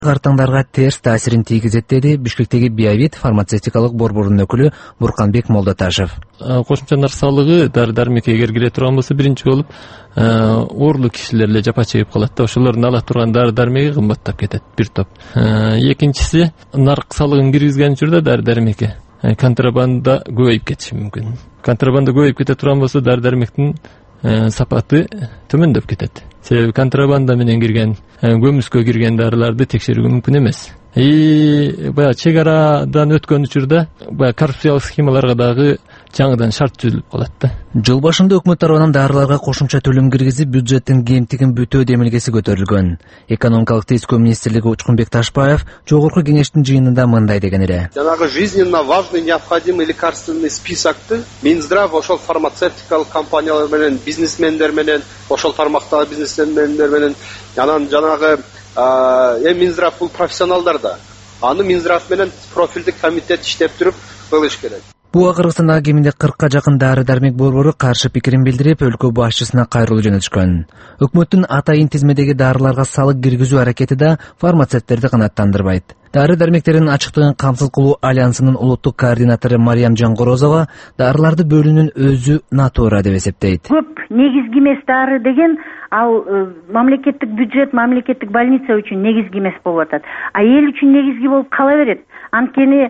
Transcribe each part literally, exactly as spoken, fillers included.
картаңдарга терс таасирин тийгизет деди Бишкектеги Биовит фармацевтикалык борборунун өкүлү Бурканбек Молдоташев. Кошумча нарк салыгы дары дармекке эгер кире турган болсо биринчи болуп оорлуу кишилер эле жапа чегип калат да, ошолордун ала турган дары дармеги кымбаттап кетет бир топ. Экинчиси, нарк салыгын киргизген учурда дары дармекке контрабанда көбөйүп кетиши мүмкүн. Контрабанда көбөйүп кете турган болсо дары дармектин сапаты төмөндөп кетет. Себеби контрабанда менен кирген, көмүскө кирген дарыларды текшерүү мүмкүн эмес. И баягы чек арадан өткөн учурда баягы коррупциялык схемаларга дагы жаңыдан шарт түзүлүп калат да. Жыл башында өкмөт тарабынан дарыларга кошумча төлөм киргизип, бюджеттин кемтигин бүтөө демилгеси көтөрүлгөн. Экономикалык тескөө министрлиги Учкунбек Ташпаев жогорку кеңештин жыйынында мындай деген эле. Жанагы жизненно важный необходимый лекарственный списокты Минздрав ошол фармацевтикалык компаниялар менен, бизнесмендер менен, ошол тармактагы бизнесмендер менен, анан жанагы эми Минздрав бул профессионалдар да. Аны Минздрав менен профилдик комитет иштеп туруп кылыш керек. Буга Кыргызстандагы кеминде кыркка жакын дары дармек борбору каршы пикирин билдирип, өлкө башчысына кайрылуу жөнөтүшкөн. Өкмөттүн атайын тизмедеги дарыларга салык киргизүү аракети да фармацевттерди канааттандырбайт. Дары дармектердин ачыктыгын камсыз кылуу альянсынын улуттук координатору Мариям Жангорозова дарыларды бөлүүнүн өзү натура деп эсептейт. Көп негизги эмес дары деген ал мамлекеттик бюджет, мамлекеттик больница үчүн негизги эмес болуп атат. А эл үчүн негизги болуп кала берет. Анткени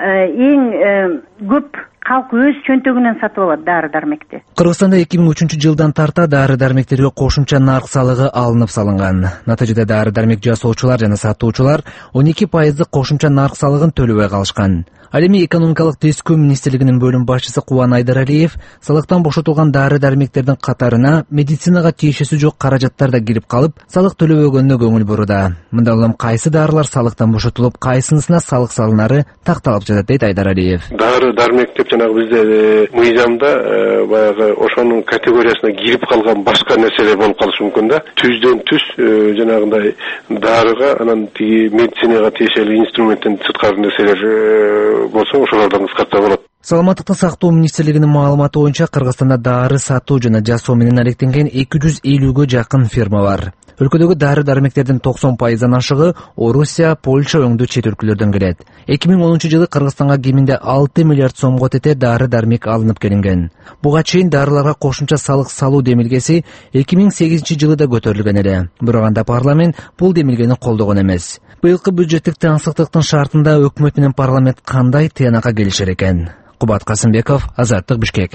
эң көп калк өз чөнтөгүнөн сатып алат дары дармекти. Кыргызстанда эки миң үчүнчү жылдан тарта дары дармектерге кошумча нарк салыгы алынып салынган. Натыйжада дары дармек жасоочулар жана сатуучулар он эки пайыздык кошумча нарк салыгын төлөбөй калышкан. Ал эми экономикалык тескөө министрлигинин бөлүм башчысы Кубан Айдаралиев салыктан бошотулган дары дармектердин катарына медицинага тиешеси жок каражаттар да кирип калып, салык төлөбөгөнүнө көңүл буруда. Мындай улам кайсы дарылар салыктан бошотулуп, кайсынысына салык салынары такталып жатат дейт Айдаралиев. Дары дармек деп жанагы бизде мыйзамда баягы ошонун категориясына кирип калган башка нерселер болуп калышы мүмкүн да. Түздөн түз жанагындай дарыга, анан тиги медицинага тиешелүү инструменттен сырткары нерселер болсо ошолордон кыскартса болот. Саламаттыкты сактоо министрлигинин маалыматы боюнча Кыргызстанда дары сатуу жана жасоо менен аректенген эки жүз элүүгө жакын фирма бар. Өлкөдөгү дары дармектердин токсон пайыздан ашыгы Орусия, Польша өңдүү чет өлкөлөрдөн келет. эки миң онунчу жылы Кыргызстанга кеминде алты миллиард сомго тете дары дармек алынып келинген. Буга чейин дарыларга кошумча салык салуу демилгеси эки миң сегизинчи жылы да көтөрүлгөн эле. Бирок анда парламент бул демилгени колдогон эмес. Быйылкы бюджеттик таңсыктыктын шартында өкмөт менен парламент кандай тыянакка келишер экен? Кубат Касымбеков, Азаттык, Бишкек.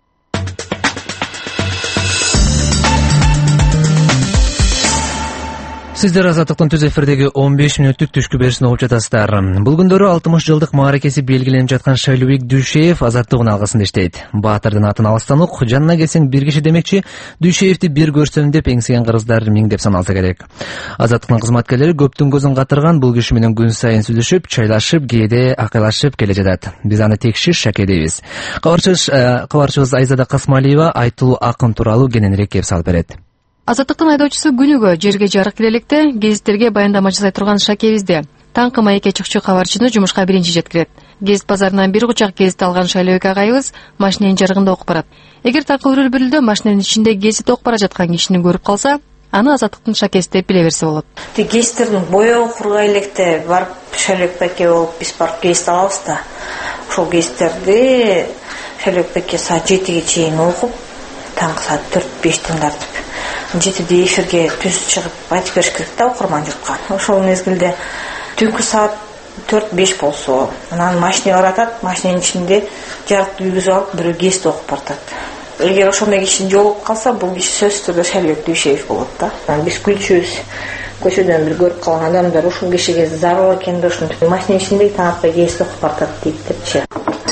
Сиздер Азаттыктын түз эфирдеги он беш мүнөттүк түшкү беришин угуп жатасыздар. Бул күндөрү алтымыш жылдык мааракеси белгиленип жаткан Шайлообек Дүйшеев Азаттыктын алгысында иштейт. Баатырдын атын алыстан ук, жанына келсең бир киши демекчи, Дүйшеевди бир көрсөм деп эңсеген кыргыздар миң деп саналса керек. Азаттыктын кызматкерлери көптүн көзүн катырган бул киши менен күн сайын сүйлөшүп, чайлашып, кээде акылашып келе жатат. Биз аны текшиш Шаке дейбиз. Кабарчыбыз кабарчыбыз Айзада Касмалиева айтылуу акын тууралуу кененирээк кеп салып берет. Азаттыктын айдоочусу күнүгө жерге жарык келелекте гезиттерге баяндама жасай турган Шакебизде таңкы маекке чыкчу кабарчыны жумушка биринчи жеткирет. Гезит базарынан бир кучак гезит алган Шайлообек агайыбыз машиненин жарыгында окуп барат. Эгер такыр үрүлбүрүлдө машиненин ичинде гезит окуп бара жаткан кишини көрүп калса, аны Азаттыктын Шакеси деп биле берсе болот. Ти гезиттердин боёгу кургай электе барып Шайлообек байке болуп биз барып гезит алабыз да. Ошол гезиттерди Шайлообек байке саат жетиге чейин окуп, таңкы саат төрт бештен тартып жетиде эфирге түз чыгып айтып бериш керек да окурман журтка. Ошол мезгилде түнкү саат төрт беш болсо, анан машина баратат, машиненин ичинде жарыкты үйгүзүп алып бирөө гезит окуп баратат. Эгер ошондой киши жолугуп калса, бул киши сөзсүз түрдө Шайлообек Дүйшеев болот да. Биз күлчүбүз. Көчөдөн бир көрүп калган адамдар ушул кишиге зарыл экенде ушинтип машиненин ичинде таң атпай гезит окуп баратат дейт депчи.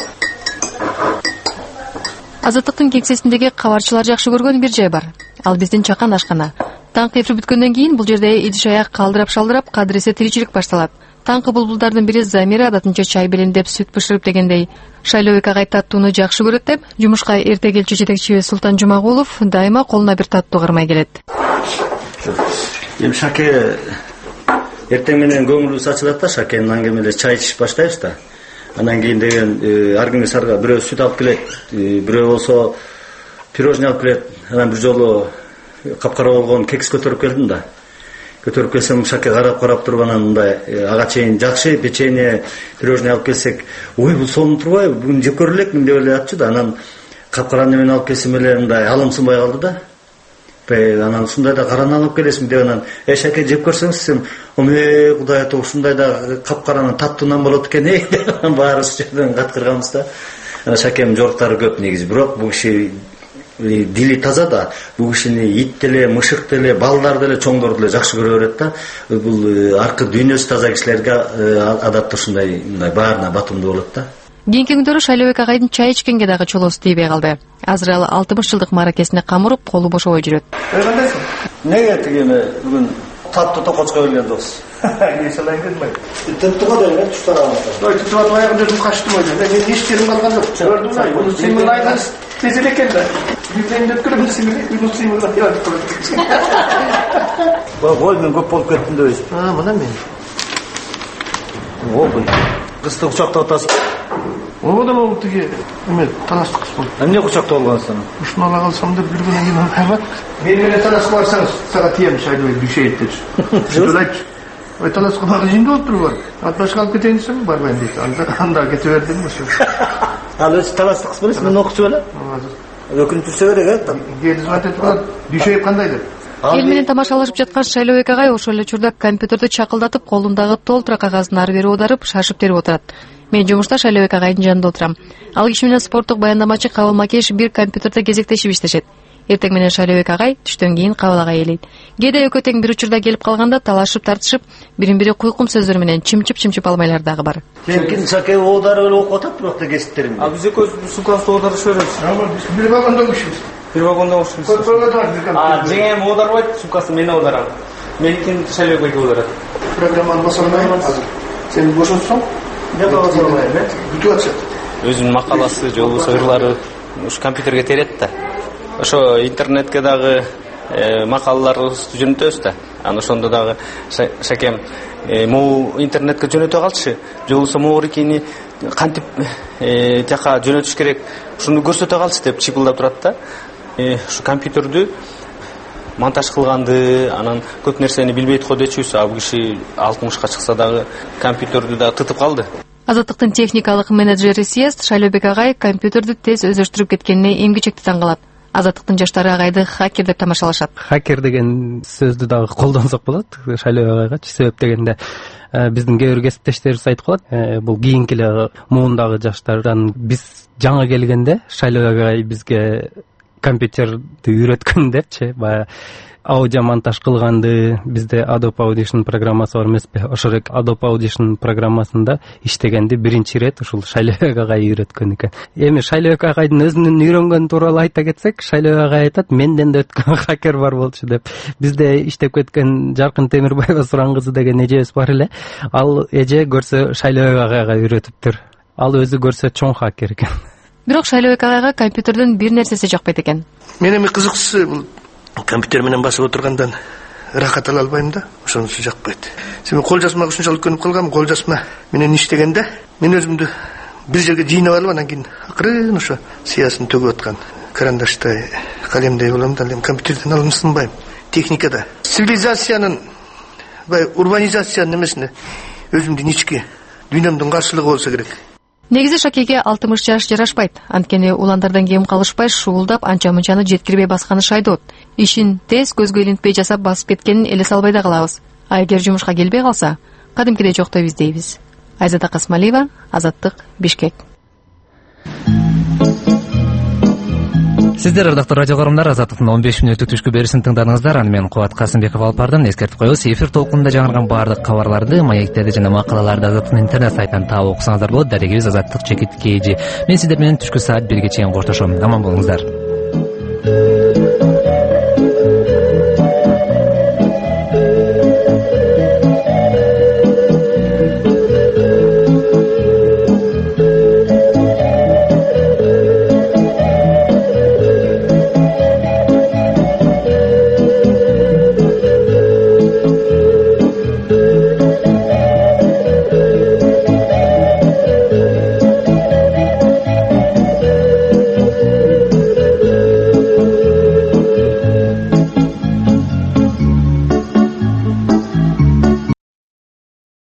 Азаттыктын кеңсесиндеги кабарчылар жакшы көргөн бир жай бар. Ал биздин чакан ашкана. Таңкы эфир бүткөндөн кийин бул жерде идиш аяк калдырап-шалдырап кадыресе тиричилик башталат. Таңкы булбулдардын бири Замира адатынча чай белендеп сүт бышырып дегендей. Шайлообек агай таттууну жакшы көрөт деп, жумушка эрте келчү жетекчибиз Султан Жумагулов дайыма колуна бир таттуу кармай келет. Эми Шаке эртең менен көңүлүбүз ачылат да, Шакенин аңгемелер чай ичип баштайбыз да. Анан кийин деген аргыңы сарга бирөө сүт алып келет, бирөө болсо пирожный алып келет. Анан бир жолу капкара болгон кекс көтөрүп келдим да. көтөрүп келсем Шаке карап карап туруп анан мындай ага чейин жакшы печенье пирожный алып келсек, ой бул сонун турбайбы, бүгүн жеп көрө элекмин деп эле атчу да, анан капкара немен алып келсем эле мындай алымсынбай калды да. Анан ушундай да караны алып келесиң деп анан э Шаке жеп көрсөңүз десем, омей кудай ата ушундай да капкаранын таттуунан болот экен э деп баарыбыз жерден каткырганбыз да. Анан Шакенин жоруктары көп негизи, бирок бул киши дили таза да, бул кишини ит деле, мышык деле, балдар деле, чоңдор деле жакшы көрө берет да. Бул аркы дүйнөсү таза кишилерге адатта ушундай мындай баарына батымдуу болот да. Кийинки күндөрү Шайлообек агайдын чай ичкенге дагы чолоосу тийбей калды. Азыр ал алтымыш жылдык мааракесине камырып, колу бошобой жүрөт. Кандайсың? Неге тигине бүгүн таттуу токочко келген дос? Не салайын дедим ай. Тыптыга да эле туштарамыз. Ой, туштап атып аягымды өзүм качтым ой. Мен иштерим калган жок. Көрдүм ай. Муну симин айдан тез эле экен да. Бизден өткөрүм симин, бул симин да. Ой, мен көп болуп кеттим да өзүм. А, мына мен. Ой, кызды кучактап атасың. Одан ол тиги эме талаштык кыз болду. Эмне кучактап алгансың? Ушуну ала калсам деп жүргөндөн кийин кайбат. Мен менен талашып барсаңыз, сага тием Шайлообек düşeyт депчи. Шулайчы. Ой, талашка багы жинде болуп туруп. Атбашка алып кетейин десем, барбайм дейт. Анда анда кете бердим ошо. Ал өзү талаштык кыз белесиң, мен окучу беле. Өкүнүп турса керек, э? Келип жатат турат, düşeyт кандай деп. Эл менен тамашалашып жаткан Шайлообек агай ошол эле учурда компьютерди чакылдатып, колундагы толтура кагаздын ары бери аударып, шашып терип отурат. Мен жумушта Шайлообек агайдын жанында отурам. Ал киши менен спорттук баяндамачы Кабыл Макеш бир компьютерде кезектешип иштешет. Эртең менен Шайлообек агай түштөн кийин Кабыл агай ээлейт. Кээде экөө тең бир учурда келип калганда талашып тартышып, бирин-бири куйкум сөздөр менен чимчип-чимчип алмайлар дагы бар. Сен Шаке оодарып эле окуп атат, бирок да кесиптериң. А биз экөөбүз сумкасты оодарып беребиз. Биз бир вагонда окушубуз. Бир вагонда окушубуз. А, жеңем оодарбайт, сумкасын мен оодарам. Меникин Шайлообек оодарат. Программаны басалмайм азыр. Сен бошотсоң? Деп басалмайм, э? Бүтүп атышат. Өзүнүн макаласы же болбосо ырлары ушу компьютерге терет да. Ошо интернетке дагы макалаларыбызды жөнөтөбүз да. Анан ошондо дагы Шакем могу интернетке жөнөтө калчы, же болбосо могурикини кантип жака жөнөтүш керек, ушуну көрсөтө калчы деп чыпылдап турат да. Ушу компьютердү монтаж кылганды, анан көп нерсени билбейт го дечүбүз. А бул киши алтымышка чыкса дагы компьютердү да тытып калды. Азаттыктын техникалык менеджери съезд Шайлообек агай компьютерди тез өздөштүрүп кеткенине эмгичекти таң калат. Азаттыктын жаштары агайды хакер деп тамашалашат. Хакер деген сөздү дагы колдонсок болот Шайлообек агайгачы, себеп дегенде биздин кээ бир кесиптештерибиз айтып калат, бул кийинки эле муундагы жаштардан биз жаңы келгенде Шайлообек агай бизге компьютерди үйрөткөн депчи, баягы аудио монтаж кылганды. Бизде Adobe Audition программасы бар эмеспи? Ошол Adobe Audition программасында иштегенди биринчи ирет ушул Шайлообек агай үйрөткөн экен. Эми Шайлообек агайдын өзүнүн үйрөнгөнү тууралуу айта кетсек, Шайлообек агай айтат, менден да өткөн хакер бар болчу деп. Бизде иштеп кеткен Жаркын Темирбаева Суран кызы деген эжебиз бар эле. Ал эже көрсө Шайлообек агайга үйрөтүптүр. Ал өзү көрсө чоң хакер экен. Бирок Шайлообек агайга компьютердин бир нерсеси жакпайт экен. Мен эми кызыкчысы бул компьютер менен басып отургандан ырахат ала албайм да, ошонусу жакпайт. Сен кол жазмага ушунчалык көнүп калгам, кол жазма менен иштегенде мен өзүмдү бир жерге жыйнап алып, анан кийин акырын ошо сыясын төгүп аткан карандаштай, калемдей болом да, эми компьютерден алынсынбайм. Техникада цивилизациянын, бай урбанизациянын эмесине өзүмдүн ички дүйнөмдүн каршылыгы болсо керек. Негизи Шакеге алтымыш жаш жарашпайт. Анткени уландардан кем калышпай шуулдап анча-мынчаны жеткирбей басканы шайдот. Ишин тез көзгө илинтпей жасап басып кеткенин эле салбай да калабыз. А эгер жумушка келбей калса, кадимкидей жоктобуз дейбиз. Айзада Касмалиева, Азаттык, Бишкек. Сиздер ардактуу радио көрөрмандар, Азаттыктын он беш мүнөттүк түшкү беришин тыңдадыңыздар. Аны мен Кубат Касымбеков алып бардым. Эскертип коебуз, эфир толкунунда жаңырган баардык кабарларды, маектерди жана макалаларды Азаттыктын интернет сайтынан таап окусаңыздар болот. Дарегибиз Азаттык чекит кей жи. Мен сиздер менен түшкү саат бирге чейин коштошом. Аман болуңуздар.